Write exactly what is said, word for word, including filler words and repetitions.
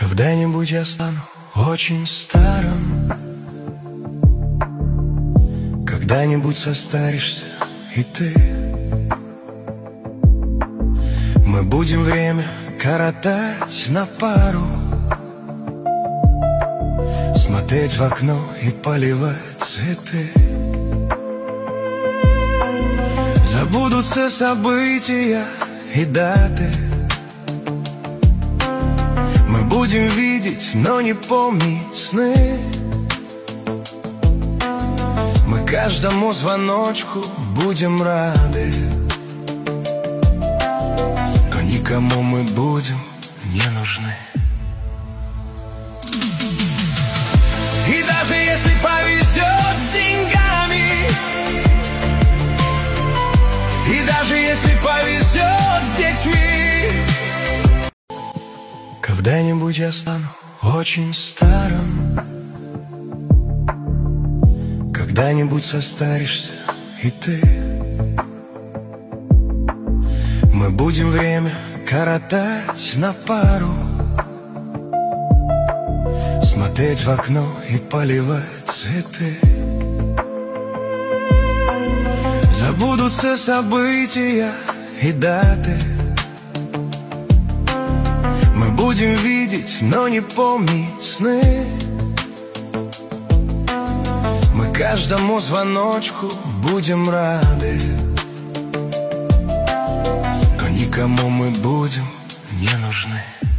Когда-нибудь я стану очень старым, когда-нибудь состаришься и ты. Мы будем время коротать на пару, смотреть в окно и поливать цветы. Забудутся события и даты, мы будем видеть, но не помнить сны. Мы каждому звоночку будем рады, но никому мы будем не нужны. И даже если повезет с деньгами, и даже если повезет с детьми, когда-нибудь я стану очень старым, когда-нибудь состаришься и ты. Мы будем время коротать на пару, смотреть в окно и поливать цветы. Забудутся события и даты, мы будем видеть, но не помнить сны. Мы каждому звоночку будем рады, но никому мы будем не нужны.